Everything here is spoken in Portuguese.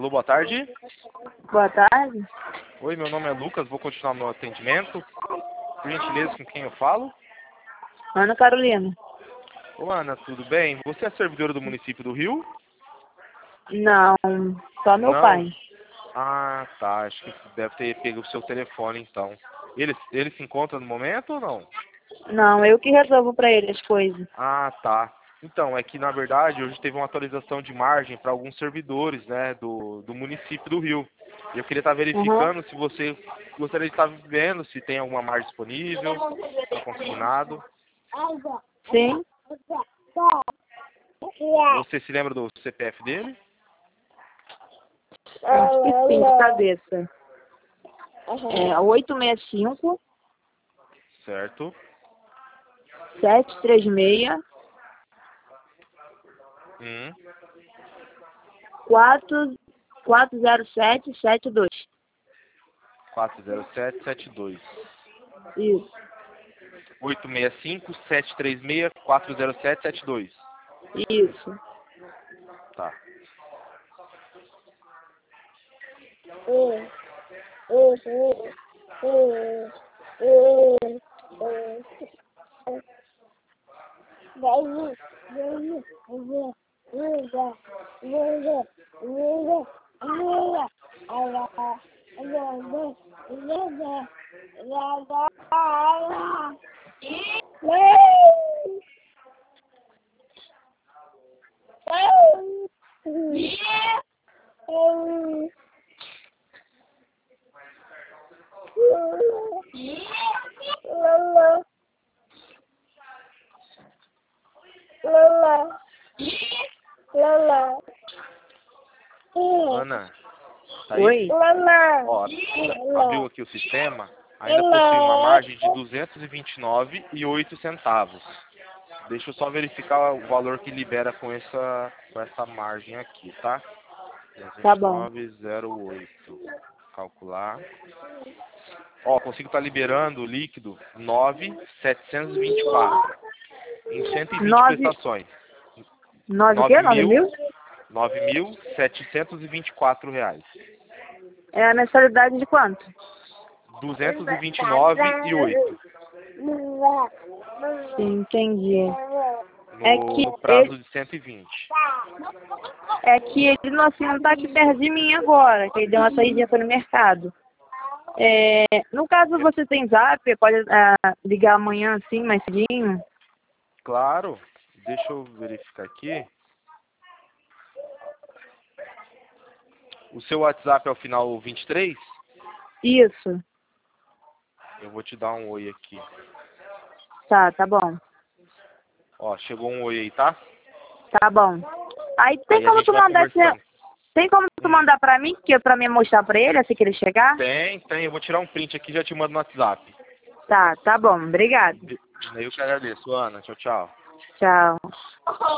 Alô, boa tarde. Boa tarde. Oi, meu nome é Lucas, vou continuar meu atendimento. Por gentileza, com quem eu falo? Ana Carolina. Ô, Ana, tudo bem? Você é servidora do município do Rio? Não, só meu Não? pai. Ah, tá. Acho que deve ter pego o seu telefone, então. Ele se encontra no momento ou não? Não, eu que resolvo pra ele as coisas. Ah, tá. Então, é que na verdade hoje teve uma atualização de margem para alguns servidores, né, do município do Rio. E eu queria estar Uhum. verificando se você gostaria de estar vendo se tem alguma margem disponível para consignado. Sim? Você se lembra do CPF dele? Acho que sim, de cabeça. É 865 Certo. 736 Hum. 40772. 40772. Isso, 865-736-40772. isso. Tá. Ana, tá aí? Oi? Ó, abriu aqui o sistema, ainda possui uma margem de 229,08 centavos. Deixa eu só verificar o valor que libera com essa margem aqui, tá? Tá bom. 229,08. Calcular. Ó, consigo estar liberando o líquido 9.724 em 120 9 prestações. 9 o quê? 9 mil? 9.724 reais. É a mensalidade de quanto? 229,08 Sim, entendi. É que no prazo de 120. ele não, assim, não tá aqui perto de mim agora, que ele deu uma saída foi no mercado. No caso, você tem zap, pode ligar amanhã assim, mais cedinho? Claro, deixa eu verificar aqui. O seu WhatsApp é o final 23? Isso. Eu vou te dar um oi aqui. Tá bom. Ó, chegou um oi aí, tá? Tá bom. Aí Aí a gente vai conversando. tem como tu mandar pra mim, que é pra mim mostrar pra ele assim que ele chegar? Tem. Eu vou tirar um print aqui e já te mando no WhatsApp. Tá bom. Obrigado. Eu que agradeço, Ana. Tchau, tchau. Tchau.